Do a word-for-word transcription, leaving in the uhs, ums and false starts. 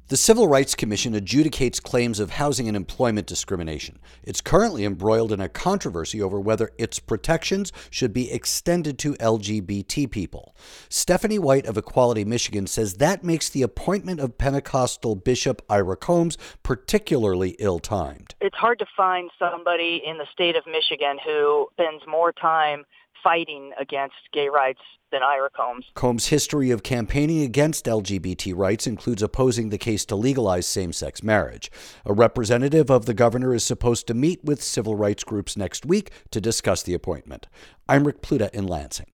The Civil Rights Commission adjudicates claims of housing and employment discrimination. It's currently embroiled in a controversy over whether its protections should be extended to L G B T people. Stephanie White of Equality Michigan says that makes the appointment of Pentecostal Bishop Ira Combs particularly ill-timed. It's hard to find somebody in the state of Michigan who spends more time fighting against gay rights than Ira Combs. Combs' history of campaigning against L G B T rights includes opposing the case to legalize same-sex marriage. A representative of the governor is supposed to meet with civil rights groups next week to discuss the appointment. I'm Rick Pluta in Lansing.